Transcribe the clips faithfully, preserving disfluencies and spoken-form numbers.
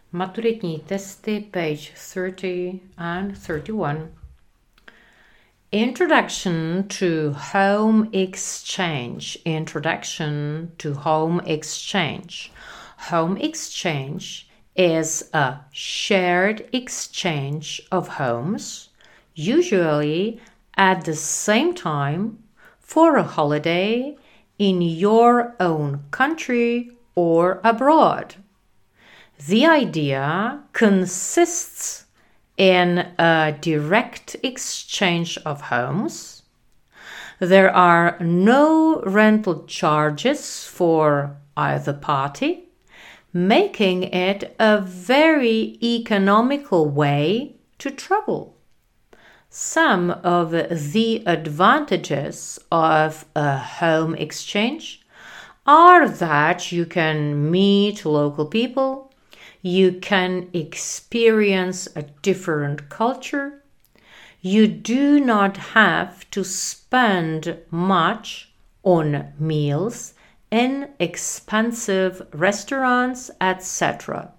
Maturitní testy, page thirty and thirty-one. Introduction to home exchange. Introduction to home exchange. Home exchange is a shared exchange of homes, usually at the same time for a holiday in your own country or abroad. The idea consists in a direct exchange of homes. There are no rental charges for either party, making it a very economical way to travel. Some of the advantages of a home exchange are that you can meet local people, you can experience a different culture, you do not have to spend much on meals in expensive restaurants, et cetera.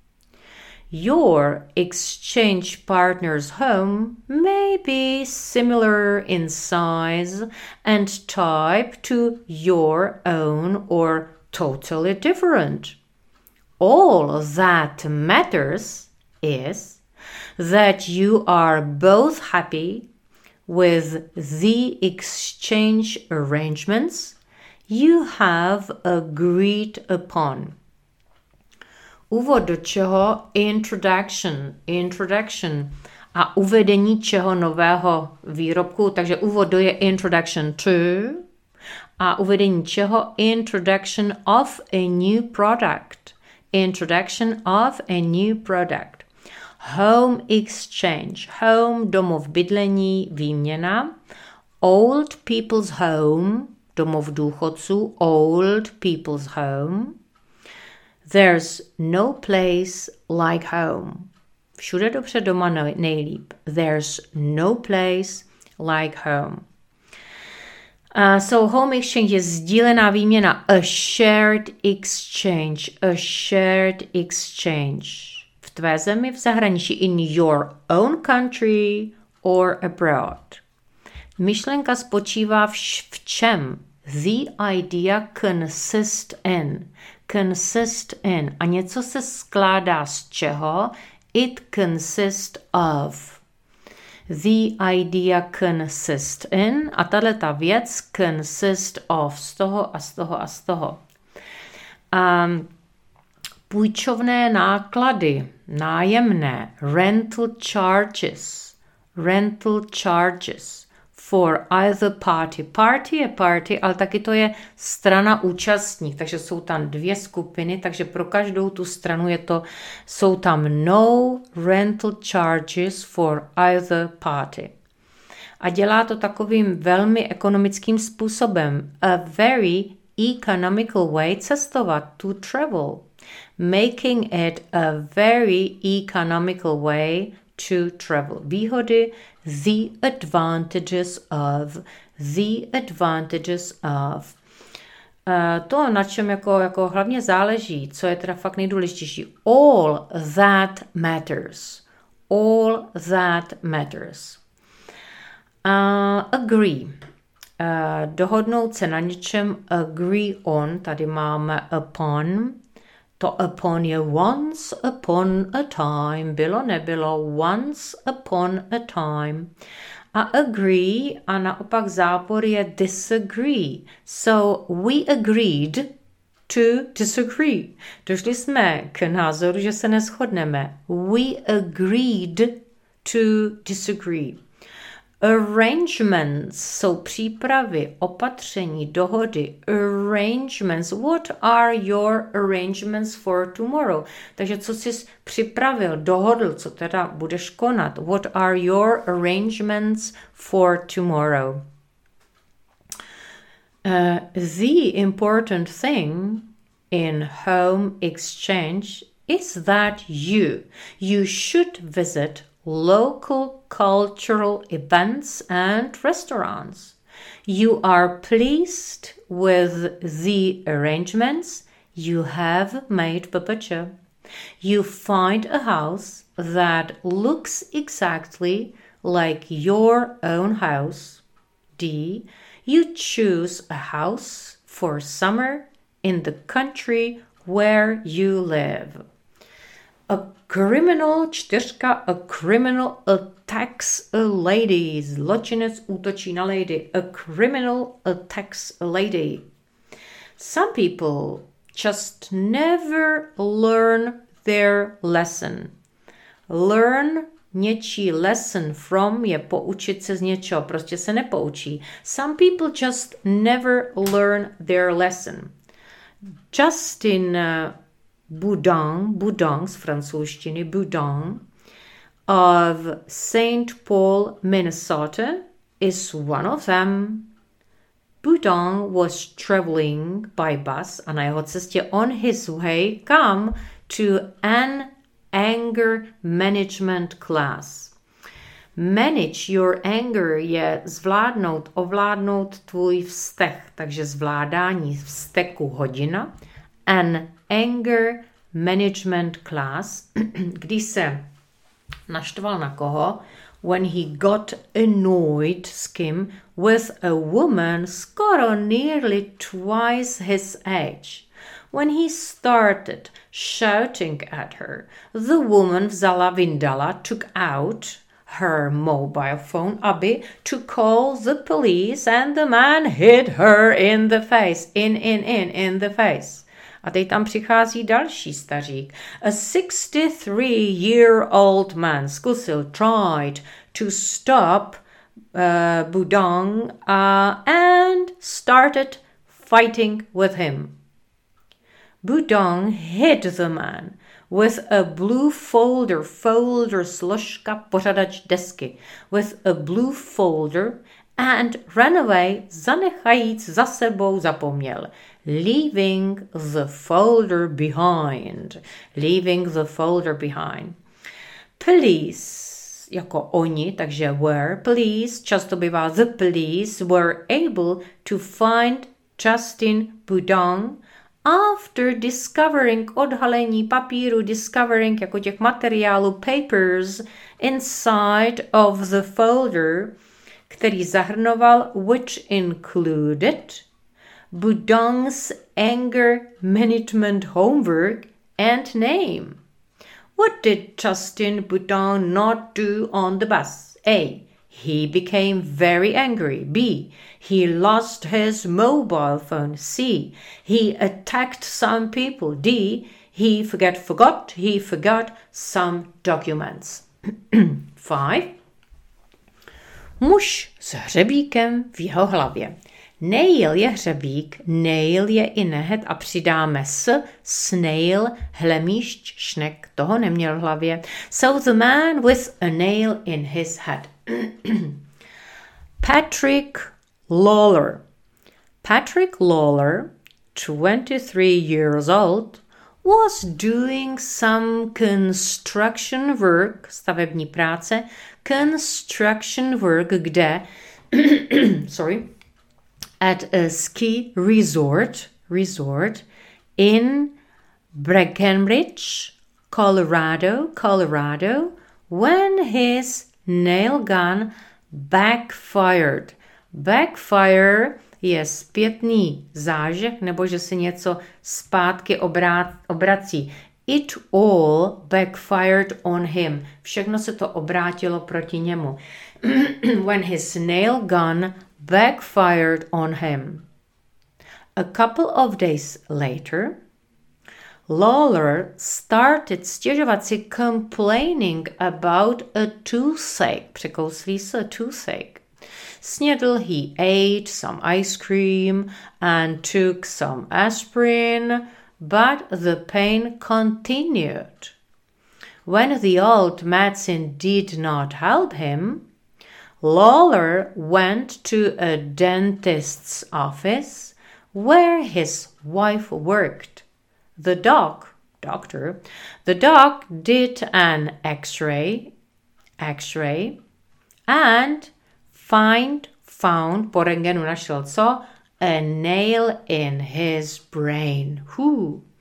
Your exchange partner's home may be similar in size and type to your own or totally different. All that matters is that you are both happy with the exchange arrangements you have agreed upon. Úvod do čeho? Introduction. Introduction. A uvedení čeho nového výrobku. Takže úvod do je introduction to. A uvedení čeho? Introduction of a new product. Introduction of a new product. Home exchange. Home, domov bydlení, výměna. Old people's home, domov důchodců, old people's home. There's no place like home. Všude dobře, doma nejlíp. There's no place like home. Uh, so home exchange je sdílená výměna. A shared exchange. A shared exchange. V tvé zemi, v zahraničí. In your own country or abroad. Myšlenka spočívá v, v čem? The idea consists in. Consist in. A něco se skládá z čeho? It consists of. The idea consists in. A tato věc consist of. Z toho a z toho a z toho. Um, půjčovné náklady. Nájemné. Rental charges. Rental charges. For either party. Party je party, ale taky to je strana účastník, takže jsou tam dvě skupiny, takže pro každou tu stranu je to, jsou tam no rental charges for either party. A dělá to takovým velmi ekonomickým způsobem. A very economical way cestovat, to travel. Making it a very economical way to travel. Výhody, the advantages of, the advantages of. Uh, to, na čem jako, jako hlavně záleží, co je teda fakt nejdůležitější. All that matters. All that matters. Uh, agree. Uh, dohodnout se na něčem, agree on, tady máme upon. To upon je once upon a time, bylo nebylo, once upon a time. A agree a naopak zápor je disagree. So we agreed to disagree. Došli jsme k názoru, že se neshodneme. We agreed to disagree. Arrangements jsou přípravy, opatření, dohody. Arrangements. What are your arrangements for tomorrow? Takže co jsi připravil, dohodl, co teda budeš konat? What are your arrangements for tomorrow? Uh, the important thing in home exchange is that you, you should visit local cultural events and restaurants. You are pleased with the arrangements you have made, Babacha. You find a house that looks exactly like your own house. D. You choose a house for summer in the country where you live. A criminal, čtyřka, a criminal attacks a lady. Zločinec útočí na lady. A criminal attacks a lady. Some people just never learn their lesson. Learn něčí lesson from je poučit se z něčeho. Prostě se nepoučí. Some people just never learn their lesson. Justin Boudin, Boudin z francouzštiny, Boudin, of Saint Paul, Minnesota, is one of them. Boudin was traveling by bus a na jeho cestě on his way come to an anger management class. Manage your anger je zvládnout, ovládnout tvůj vztek, takže zvládání vzteku hodina. An anger management class, když se naštval na koho, when he got annoyed s kým with a woman skoro nearly twice his age. When he started shouting at her, the woman vzala, vyndala, took out her mobile phone, aby to call the police, and the man hit her in the face, in, in, in, in the face. A teď tam přichází další stařík. A sixty-three-year-old man zkusil, tried to stop uh, Boudin uh, and started fighting with him. Boudin hit the man with a blue folder, folder složka, pořadač desky, with a blue folder and ran away, zanechajíc za sebou zapomněl. Leaving the folder behind. Leaving the folder behind. Police, jako oni, takže were, police, často bývá the police, were able to find Justin Boudin after discovering, odhalení papíru, discovering, jako těch materiálů, papers, inside of the folder, který zahrnoval, which included Boudin's anger management homework and name. What did Justin Boudin not do on the bus? A. He became very angry. B. He lost his mobile phone. C. He attacked some people. D. He forget, forgot, he forgot some documents. Five. Muž s hřebíkem v jeho hlavě. Nail je hřebík, nail je i nehet a přidáme s, snail, hlemíšť, šnek, toho neměl v hlavě. So the man with a nail in his head. Patrick Lawler. Patrick Lawler, twenty-three years old, was doing some construction work, stavební práce, construction work, kde, sorry, at a ski resort, resort in Breckenridge, Colorado, Colorado, when his nail gun backfired. Backfire je zpětný zážeh, nebo že se něco zpátky obrát, obrací. It all backfired on him. Všechno se to obrátilo proti němu. When his nail gun backfired on him. A couple of days later, Lawler started stěžovat si, complaining about a toothache. Překouslí se toothache. Snědl, he ate some ice cream and took some aspirin, but the pain continued. When the old medicine did not help him, Lawler went to a dentist's office where his wife worked. The doc, doctor, the doc did an x-ray, x-ray, and find, found, po rentgenu našel co? A nail in his brain. Who?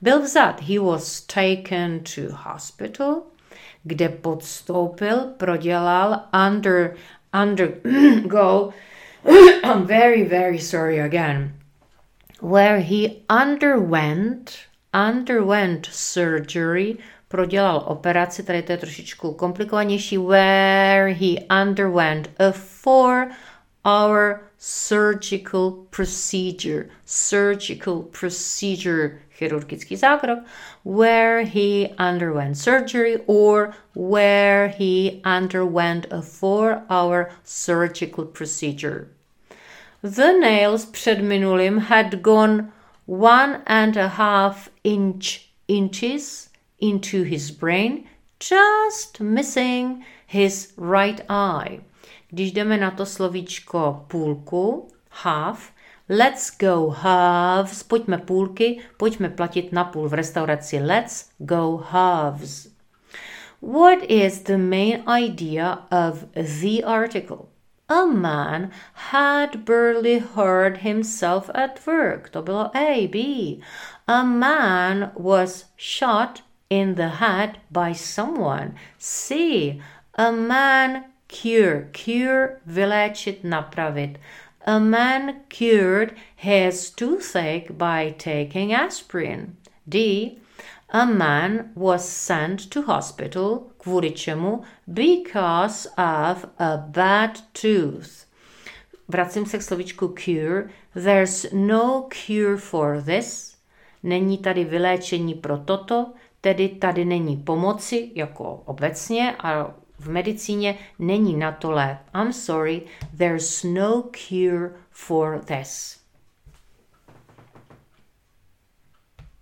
byl vzat. He was taken to hospital, kde podstoupil, prodělal, under, undergo, I'm very, very sorry again, where he underwent, underwent surgery, prodělal operaci, tady to je trošičku komplikovanější, where he underwent a four-hour surgical procedure, surgical procedure, chirurgický zákrok, where he underwent surgery or where he underwent a four-hour surgical procedure. The nails před minulým had gone one and a half inch inches into his brain, just missing his right eye. Když jdeme na to slovíčko půlku, half, let's go halves, pojďme půlky, pojďme platit na půl v restauraci, let's go halves. What is the main idea of the article? A man had barely heard himself at work. To bylo A, B. A man was shot in the head by someone. C. A man cure, cure, vyléčit, napravit. A man cured his toothache by taking aspirin. D. A man was sent to hospital, kvůli čemu? Because of a bad tooth. Vracím se k slovíčku cure. There's no cure for this. Není tady vyléčení pro toto, tedy tady není pomoci, jako obecně, a v medicíně není na to lék. I'm sorry, there's no cure for this.